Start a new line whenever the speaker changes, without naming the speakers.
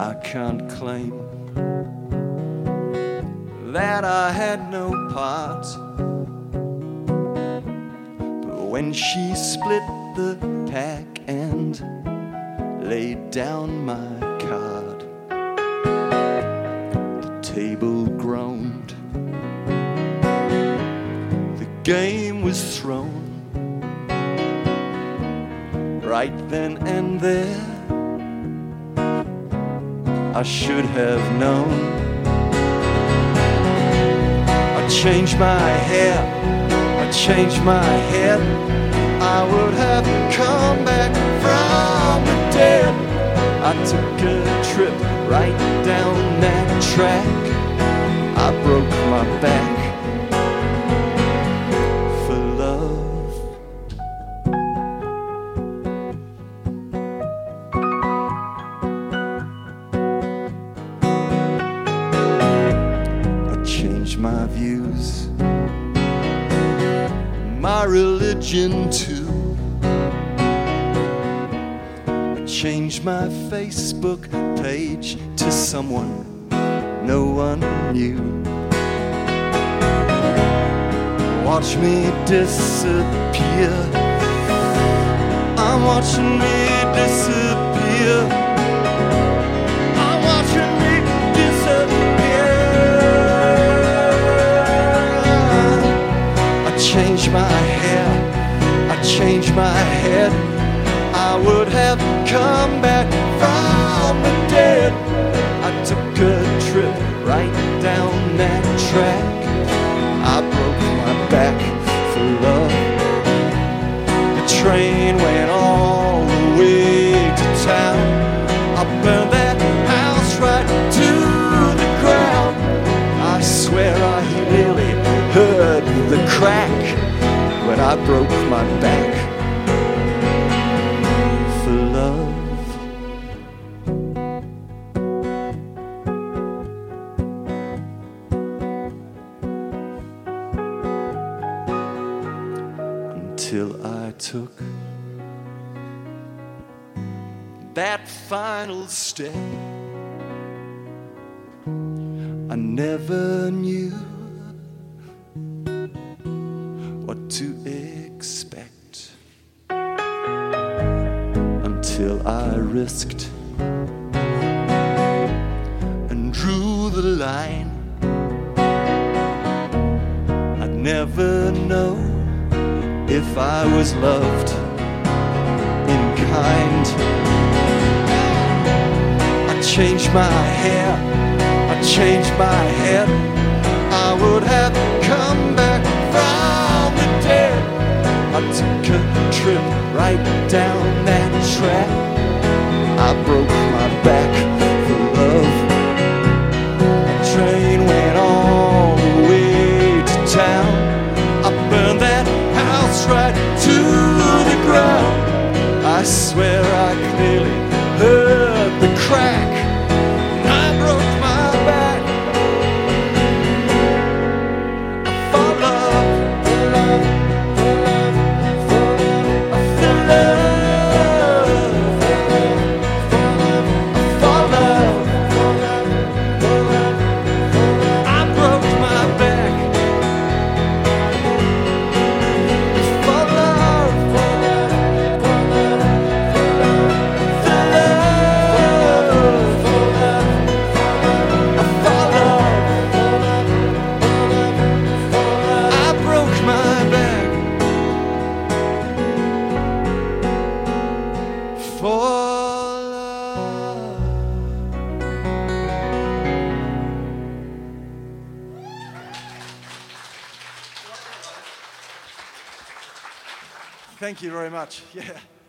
I can't claim that I had no part, but when she split the pack and laid down my card, the table groaned, the game was thrown. Right then and there, I should have known. I changed my hair, I changed my head, I would have come back from the dead. I took a trip right down that track, I broke my back for love. My views, my religion too. I changed my Facebook page to someone no one knew. Watch me disappear, I'm watching me disappear, I'm watching me disappear. Changed my hair, I changed my head, I would have come back from the dead. I took a trip right down that track, I broke my back for love. The train went all the way to town, I burned that house right to the ground. I swear I really heard the crack when I broke my back for love. Until I took that final step, I never knew what to expect until I risked and drew the line. I'd never know if I was loved in kind. I changed my hair, I changed my head, I would have come back from the dead. I took a trip right down that track, I broke my back for love. The train went all the way to town, I burned that house right to the ground. I swear I clearly heard the crack, and I broke my back for love, for love, for love, for love, for love, for love, for love. I broke my back for love, for love, for love, for love, for love, for love, for love. I broke my back for love. Thank you very much. Yeah.